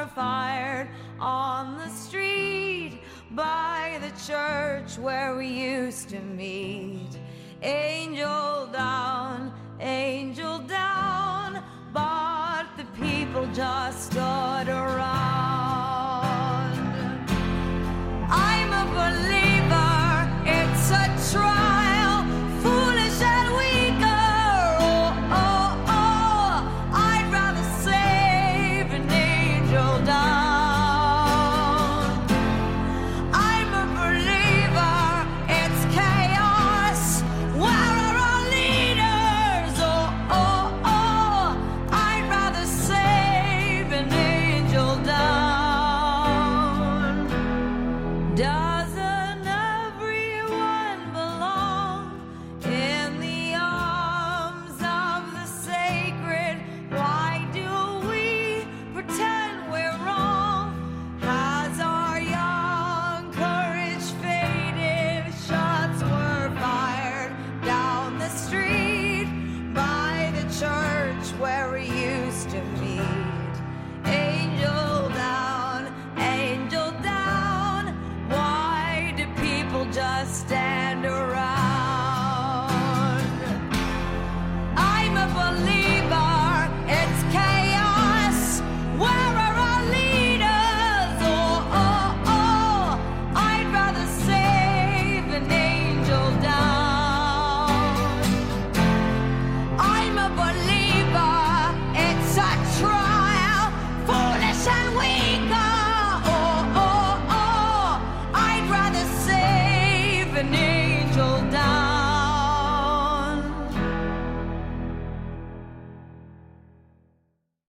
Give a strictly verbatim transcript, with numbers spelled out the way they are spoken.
were fired on the street by the church where we used to meet. Angel down, angel down, but the people just stood around. I'm a believer, it's a trial, foolish and weaker. Oh, oh, oh, I'd rather save an angel down. I'm a believer, it's chaos. Where are our leaders? Oh, oh, oh, I'd rather save an angel down. Doesn't everyone belong in the arms of the sacred? Why do we pretend we're wrong? Has our young courage faded? Shots were fired down the street by the church where we used to meet. Angel down, angel down, why do people just stand around? I'm a believer, it's chaos. Where are our leaders? Oh, oh, oh, I'd rather save an angel down. I'm a believer, it's a trial, foolish and weaker. Oh, oh, oh, I'd rather save an angel down.